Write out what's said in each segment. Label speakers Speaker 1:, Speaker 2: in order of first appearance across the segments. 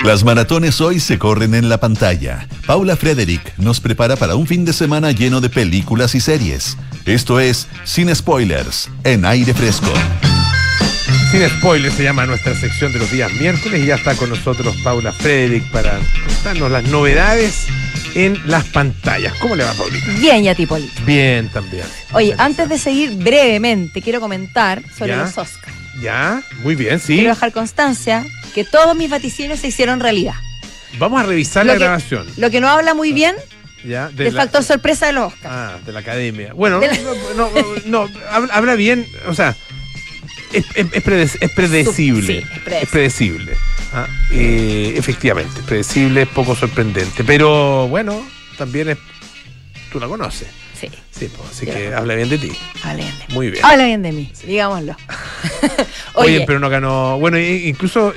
Speaker 1: Las maratones hoy se corren en la pantalla. Paula Frederick nos prepara para un fin de semana lleno de películas y series. Esto es Sin Spoilers, en Aire Fresco.
Speaker 2: Sin Spoilers se llama nuestra sección de los días miércoles y ya está con nosotros Paula Frederick para contarnos las novedades en las pantallas. ¿Cómo le va, Paulita?
Speaker 3: Bien, y a ti, Polito.
Speaker 2: Bien, también.
Speaker 3: Oye, antes de seguir brevemente, quiero comentar sobre los Oscars.
Speaker 2: Ya, muy bien, sí.
Speaker 3: Quiero dejar constancia que todos mis vaticinios se hicieron realidad.
Speaker 2: Vamos a revisar la grabación.
Speaker 3: Lo que no habla muy bien
Speaker 2: ya,
Speaker 3: del factor sorpresa de los Oscars.
Speaker 2: Ah, de la academia. Bueno, no, habla bien, o sea, es predecible.
Speaker 3: Sí, es
Speaker 2: predecible. Efectivamente, es predecible, es poco sorprendente. Pero bueno, también es. Tú la conoces.
Speaker 3: Sí.
Speaker 2: Sí, pues, así que habla bien de ti.
Speaker 3: Habla bien de mí.
Speaker 2: Muy bien.
Speaker 3: Habla bien de mí, sí. Digámoslo.
Speaker 2: Oye, pero no ganó. Bueno, incluso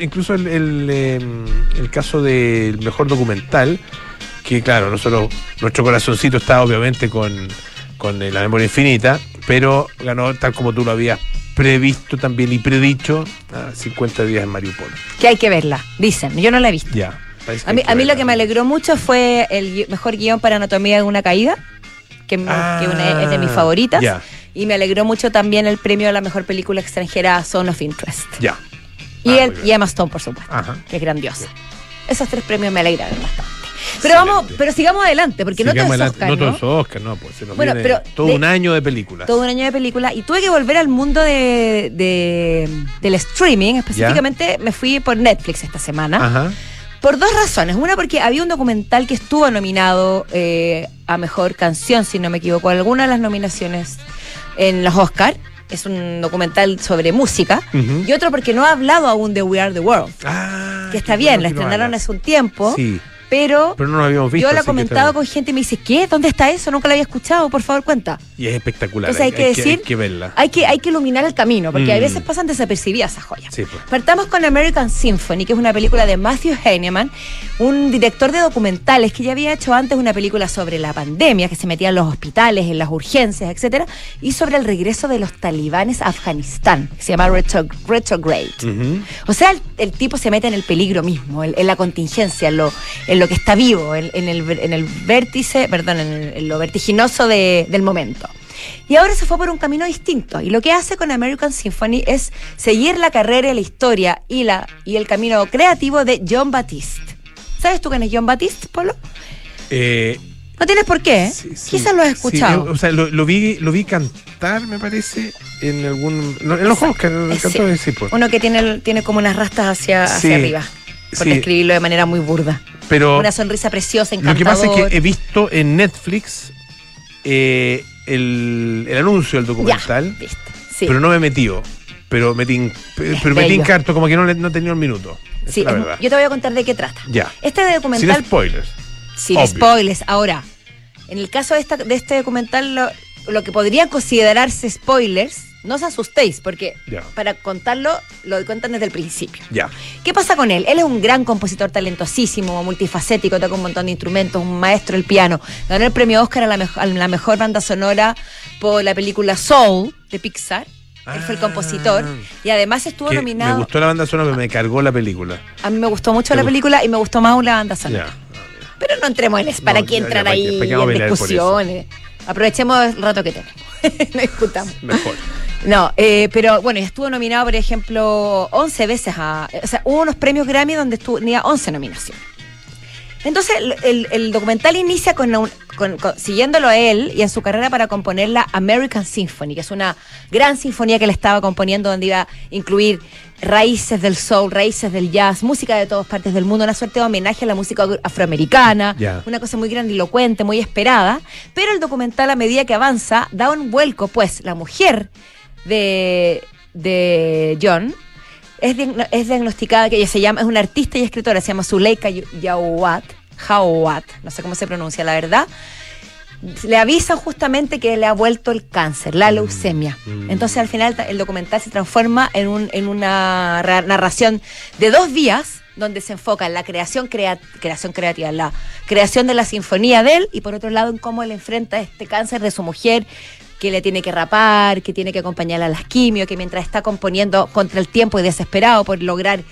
Speaker 2: el caso del mejor documental, que claro, nuestro corazoncito está obviamente con La Memoria Infinita, pero ganó tal como tú lo habías previsto también y predicho, 50 días en Mariupol.
Speaker 3: Que hay que verla, dicen. Yo no la he visto.
Speaker 2: Ya.
Speaker 3: A mí lo que me alegró mucho fue el mejor guión para Anatomía de una caída, que es de mis favoritas.
Speaker 2: Ya.
Speaker 3: Y me alegró mucho también el premio a la mejor película extranjera, Zone of Interest.
Speaker 2: Ya.
Speaker 3: Y Emma Stone, por supuesto, que es grandiosa. Esos 3 premios me alegraron bastante. Pero sigamos adelante, porque no todo es Oscar,
Speaker 2: no todo es Oscar, no, pues se nos viene
Speaker 3: pero
Speaker 2: todo un año de películas.
Speaker 3: Todo un año de películas. Y tuve que volver al mundo del streaming. Específicamente me fui por Netflix esta semana.
Speaker 2: Ajá.
Speaker 3: Por 2 razones. Una, porque había un documental que estuvo nominado a Mejor Canción, si no me equivoco, alguna de las nominaciones en los Oscar. Es un documental sobre música. Uh-huh. Y otro porque no ha hablado aún de We Are the World. Que está bien, la estrenaron hace un tiempo.
Speaker 2: Sí.
Speaker 3: Pero
Speaker 2: no lo habíamos visto.
Speaker 3: Yo lo he comentado con gente y me dice, ¿qué? ¿Dónde está eso? Nunca lo había escuchado, por favor, cuenta.
Speaker 2: Y es espectacular.
Speaker 3: Entonces
Speaker 2: hay que verla.
Speaker 3: Hay que iluminar el camino, porque a veces pasan desapercibidas esas joyas.
Speaker 2: Sí, pues.
Speaker 3: Partamos con American Symphony, que es una película de Matthew Heineman, un director de documentales que ya había hecho antes una película sobre la pandemia, que se metía en los hospitales, en las urgencias, etcétera, y sobre el regreso de los talibanes a Afganistán, que se llama Retrograde. Uh-huh. O sea, el tipo se mete en el peligro mismo, en la contingencia, en lo que está vivo, en el vértice, en lo vertiginoso del momento. Y ahora se fue por un camino distinto. Y lo que hace con American Symphony es seguir la carrera, la historia y el camino creativo de Jon Batiste. ¿Sabes tú quién es Jon Batiste, Polo? No tienes por qué, ¿eh?
Speaker 2: Sí.
Speaker 3: Quizás lo has escuchado.
Speaker 2: Sí, o sea, lo vi cantar, me parece, en los Oscars. Sí, pues.
Speaker 3: Uno que tiene como unas rastas hacia arriba. Por escribirlo de manera muy burda.
Speaker 2: Pero
Speaker 3: una sonrisa preciosa, encantador.
Speaker 2: Lo que pasa es que he visto en Netflix el anuncio del documental,
Speaker 3: ya, sí.
Speaker 2: Pero no me he metido. Pero metí harto, como que no tenía un minuto.
Speaker 3: Sí, yo te voy a contar de qué trata.
Speaker 2: Ya.
Speaker 3: Este documental.
Speaker 2: Sin spoilers.
Speaker 3: Sin spoilers. Ahora, en el caso de este documental, lo que podrían considerarse spoilers, no os asustéis, porque para contarlo, lo cuentan desde el principio.
Speaker 2: Ya.
Speaker 3: ¿Qué pasa con él? Él es un gran compositor talentosísimo, multifacético, toca un montón de instrumentos, un maestro del piano. Ganó el premio Oscar a la mejor banda sonora por la película Soul, de Pixar. Él fue el compositor y además estuvo nominado.
Speaker 2: Me gustó la banda sonora, pero me cargó la película.
Speaker 3: A mí me gustó mucho la película y me gustó más la banda sonora. Pero no entremos en eso, ¿para qué entrar ahí en discusiones? Aprovechemos el rato que tenemos. No discutamos.
Speaker 2: Mejor.
Speaker 3: No, pero bueno, estuvo nominado, por ejemplo, 11 veces hubo unos premios Grammy donde tenía 11 nominaciones. Entonces, el documental inicia siguiéndolo a él y en su carrera para componer la American Symphony, que es una gran sinfonía que él estaba componiendo donde iba a incluir raíces del soul, raíces del jazz, música de todas partes del mundo, una suerte de homenaje a la música afroamericana, una cosa muy grandilocuente, muy esperada, pero el documental a medida que avanza da un vuelco, pues la mujer de John es diagnosticada, que ella es una artista y escritora, se llama Zuleika Jawad, no sé cómo se pronuncia la verdad. Le avisan justamente que le ha vuelto el cáncer, la leucemia. Entonces al final el documental se transforma en una narración de 2 vías donde se enfoca en la creación creativa, la creación de la sinfonía de él y por otro lado en cómo él enfrenta este cáncer de su mujer, que le tiene que rapar, que tiene que acompañarla a las quimios, que mientras está componiendo contra el tiempo y desesperado por lograr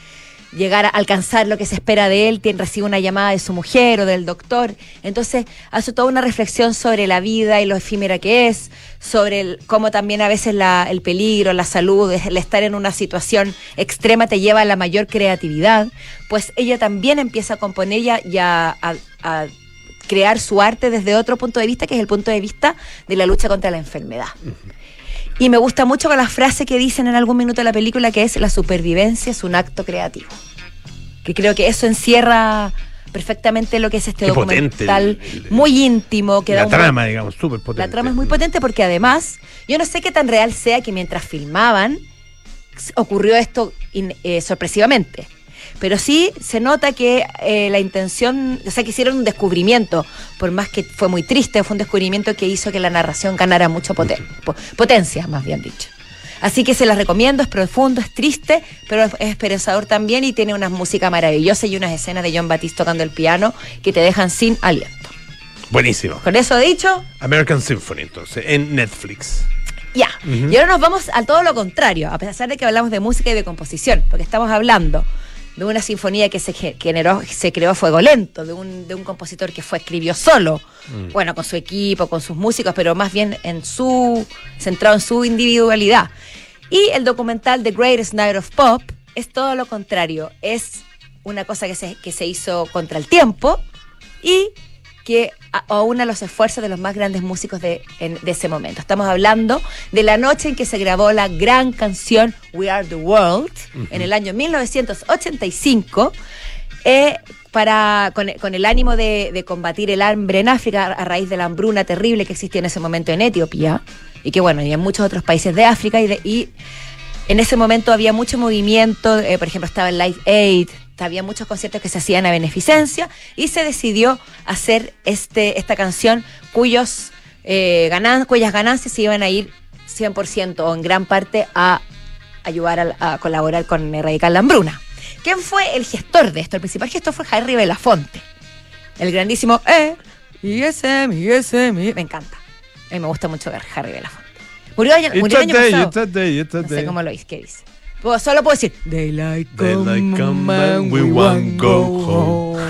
Speaker 3: llegar a alcanzar lo que se espera de él, recibe una llamada de su mujer o del doctor. Entonces hace toda una reflexión sobre la vida y lo efímera que es, sobre cómo también a veces el peligro, la salud, el estar en una situación extrema te lleva a la mayor creatividad. Pues ella también empieza a componer y a crear su arte desde otro punto de vista, que es el punto de vista de la lucha contra la enfermedad. Y me gusta mucho con la frase que dicen en algún minuto de la película, que es: la supervivencia es un acto creativo. Que creo que eso encierra perfectamente lo que es este documental, muy íntimo. Que
Speaker 2: la trama, digamos, súper potente.
Speaker 3: La trama es muy potente porque además, yo no sé qué tan real sea que mientras filmaban ocurrió esto sorpresivamente. Pero sí se nota que la intención, o sea, que hicieron un descubrimiento, por más que fue muy triste, fue un descubrimiento que hizo que la narración ganara mucho potencia, más bien dicho. Así que se las recomiendo, es profundo, es triste, pero es esperanzador también, y tiene una música maravillosa y unas escenas de Jon Batiste tocando el piano que te dejan sin aliento.
Speaker 2: Buenísimo.
Speaker 3: Con eso dicho,
Speaker 2: American Symphony, entonces, en Netflix.
Speaker 3: Ya. Y ahora nos vamos a todo lo contrario, a pesar de que hablamos de música y de composición, porque estamos hablando de una sinfonía que se creó a fuego lento, de un compositor que escribió solo, bueno, con su equipo, con sus músicos, pero más bien centrado en su individualidad. Y el documental The Greatest Night of Pop es todo lo contrario, es una cosa que se hizo contra el tiempo y que aúna los esfuerzos de los más grandes músicos de ese momento. Estamos hablando de la noche en que se grabó la gran canción We Are the World, en el año 1985, con el ánimo de combatir el hambre en África a raíz de la hambruna terrible que existía en ese momento en Etiopía, y que bueno, y en muchos otros países de África, y en ese momento había mucho movimiento, por ejemplo estaba el Live Aid, había muchos conciertos que se hacían a beneficencia, y se decidió hacer esta canción cuyas ganancias se iban a ir 100% o en gran parte a ayudar a colaborar con erradicar la hambruna. ¿Quién fue el gestor de esto? El principal gestor fue Harry Belafonte, el grandísimo me encanta. A mí me gusta mucho ver Harry Belafonte. Murió el año pasado. No sé cómo lo dice, ¿qué dice? Solo puedo decir Daylight come and we want go home.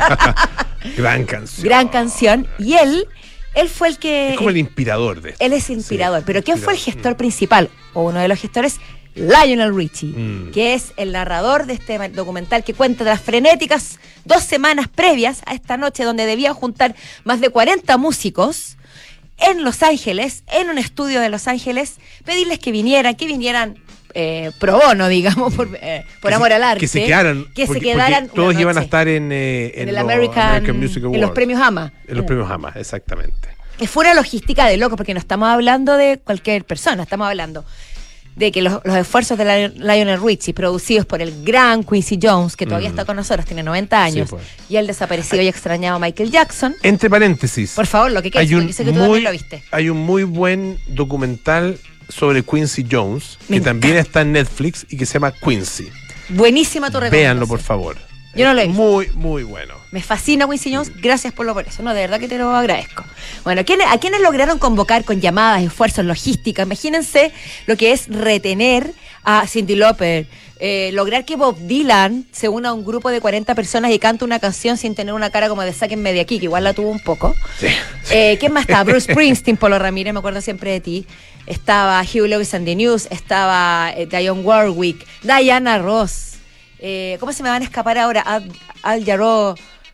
Speaker 2: Gran canción.
Speaker 3: Gran canción. Y él fue el que...
Speaker 2: Es como el inspirador de esto.
Speaker 3: Él es inspirador. Sí, pero ¿quién fue el gestor principal? O uno de los gestores, Lionel Richie, que es el narrador de este documental, que cuenta de las frenéticas 2 semanas previas a esta noche, donde debían juntar más de 40 músicos en Los Ángeles, en un estudio de Los Ángeles, pedirles que vinieran pro bono, digamos, por amor al arte.
Speaker 2: Que se quedaran. Porque todos iban a estar en
Speaker 3: el American Music Awards. En los premios AMA.
Speaker 2: En los premios AMA, exactamente.
Speaker 3: Fue una logística de locos, porque no estamos hablando de cualquier persona, estamos hablando de que los esfuerzos de Lionel Richie, producidos por el gran Quincy Jones, que todavía está con nosotros, tiene 90 años, sí, pues. Y el desaparecido y extrañado Michael Jackson.
Speaker 2: Entre paréntesis.
Speaker 3: Por favor, lo que quieras, yo sé que tú también lo viste.
Speaker 2: Hay un muy buen documental sobre Quincy Jones, que también está en Netflix y que se llama Quincy.
Speaker 3: Buenísima tu recomendación.
Speaker 2: Véanlo, por favor.
Speaker 3: Yo no lo he visto.
Speaker 2: Muy, muy bueno.
Speaker 3: Me fascina Quincy Jones, gracias por eso. No, de verdad que te lo agradezco. Bueno, ¿a quiénes lograron convocar con llamadas, esfuerzos, logística? Imagínense lo que es retener a Cyndi Lauper, lograr que Bob Dylan se una a un grupo de 40 personas y cante una canción sin tener una cara como de sáquenme de aquí, que igual la tuvo un poco. Sí. ¿Quién más está? Bruce Springsteen, Polo Ramírez, me acuerdo siempre de ti. Estaba Hugh Lewis and the News, estaba Dionne Warwick, Diana Ross. ¿Cómo se me van a escapar ahora? Al Jarreau.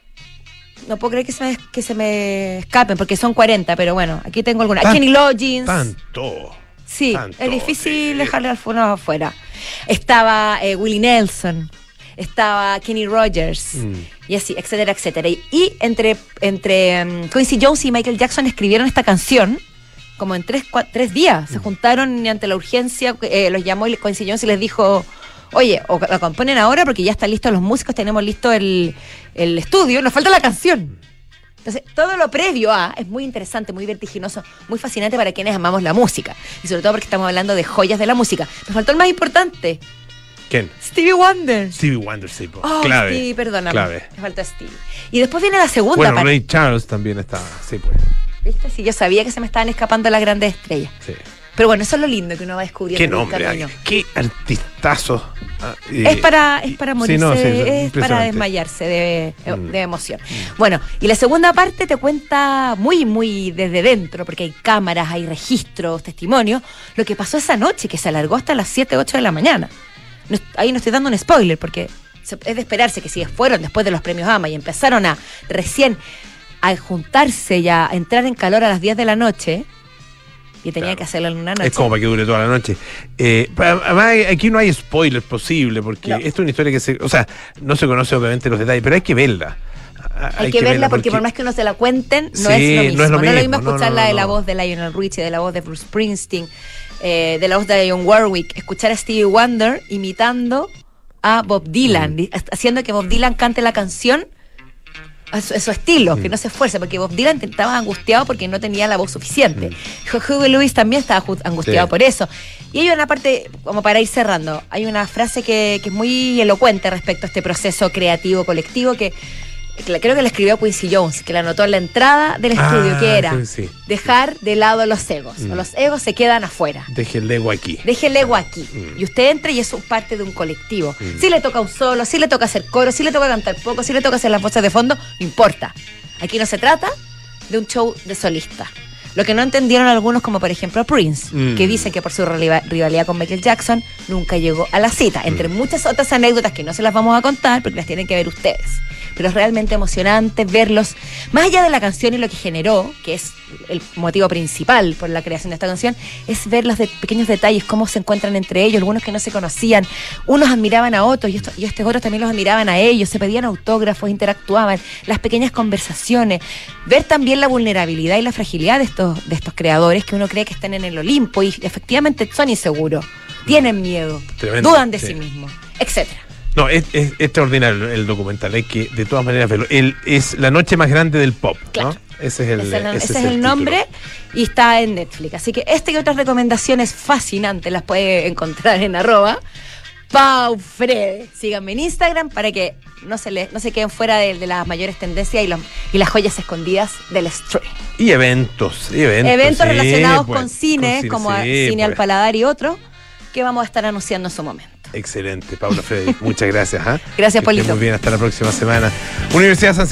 Speaker 3: No puedo creer que se me escapen, porque son 40, pero bueno, aquí tengo algunas. Kenny Loggins.
Speaker 2: Tanto.
Speaker 3: Sí, es difícil dejarle al fondo afuera. Estaba Willie Nelson, estaba Kenny Rogers, y así, etcétera, etcétera. Y entre Quincy Jones y Michael Jackson escribieron esta canción como en 3 días. Se juntaron y ante la urgencia los llamó Quincy Jones y les dijo: oye, o la componen ahora porque ya están listos los músicos, tenemos listo el estudio, nos falta la canción. Entonces, todo lo previo es muy interesante, muy vertiginoso, muy fascinante para quienes amamos la música. Y sobre todo porque estamos hablando de joyas de la música. Me faltó el más importante.
Speaker 2: ¿Quién?
Speaker 3: Stevie Wonder.
Speaker 2: Stevie Wonder, sí.
Speaker 3: Clave. Stevie, perdóname. Clave. Me falta Stevie. Y después viene la segunda parte.
Speaker 2: Ray Charles también está, sí, pues.
Speaker 3: ¿Viste? Sí, yo sabía que se me estaban escapando las grandes estrellas.
Speaker 2: Sí.
Speaker 3: Pero bueno, eso es lo lindo que uno va descubriendo.
Speaker 2: Qué nombre, qué artistazo.
Speaker 3: Es para morirse,
Speaker 2: sí, no, sí,
Speaker 3: es para desmayarse de emoción. Bueno, y la segunda parte te cuenta muy, muy desde dentro, porque hay cámaras, hay registros, testimonios, lo que pasó esa noche, que se alargó hasta las 7, 8 de la mañana. Ahí no estoy dando un spoiler, porque es de esperarse que si fueron después de los premios AMA y empezaron a juntarse y a entrar en calor a las 10 de la noche, y tenía que hacerlo en una noche.
Speaker 2: Es como para que dure toda la noche. Además, aquí no hay spoiler posible, porque esto es una historia que no se conoce obviamente los detalles, pero hay que verla.
Speaker 3: Hay que verla porque por más que uno se la cuenten, no es lo mismo. Escucharla de la voz de Lionel Richie, de la voz de Bruce Springsteen, de la voz de Dionne Warwick, escuchar a Stevie Wonder imitando a Bob Dylan, haciendo que Bob Dylan cante la canción a su estilo, que no se esfuerce, porque Bob Dylan estaba angustiado porque no tenía la voz suficiente. Hugo Lewis también estaba angustiado por eso. Y hay una parte, como para ir cerrando, hay una frase que es muy elocuente respecto a este proceso creativo colectivo que creo que la escribió Quincy Jones, que la anotó en la entrada del estudio, que era dejar de lado los egos. Los egos se quedan afuera.
Speaker 2: Deje el ego aquí.
Speaker 3: Y usted entra y es parte de un colectivo. Si le toca un solo, si le toca hacer coro, si le toca cantar poco, si le toca hacer las voces de fondo, no importa. Aquí no se trata de un show de solista. Lo que no entendieron algunos, como por ejemplo Prince, que dicen que por su rivalidad con Michael Jackson nunca llegó a la cita, entre muchas otras anécdotas que no se las vamos a contar porque las tienen que ver ustedes. Pero es realmente emocionante verlos, más allá de la canción y lo que generó, que es el motivo principal por la creación de esta canción, es ver los pequeños detalles, cómo se encuentran entre ellos, algunos que no se conocían, unos admiraban a otros y estos otros también los admiraban a ellos, se pedían autógrafos, interactuaban, las pequeñas conversaciones, ver también la vulnerabilidad y la fragilidad de estos creadores que uno cree que están en el Olimpo y efectivamente son inseguros, tienen miedo, tremendo, dudan de sí mismos, etcétera.
Speaker 2: No, es extraordinario el documental, hay que de todas maneras verlo. Es la noche más grande del pop,
Speaker 3: claro,
Speaker 2: ¿no? Ese es
Speaker 3: el nombre y está en Netflix. Así que esta y otras recomendaciones fascinantes las puede encontrar en @PauFrede. Síganme en Instagram para que no se queden fuera de las mayores tendencias y las joyas escondidas del stream.
Speaker 2: Y eventos
Speaker 3: relacionados con cine, como Cine al Paladar y otros, que vamos a estar anunciando en su momento.
Speaker 2: Excelente, Paula Frede, muchas gracias.
Speaker 3: Gracias, Polito.
Speaker 2: Muy bien, hasta la próxima semana. Universidad San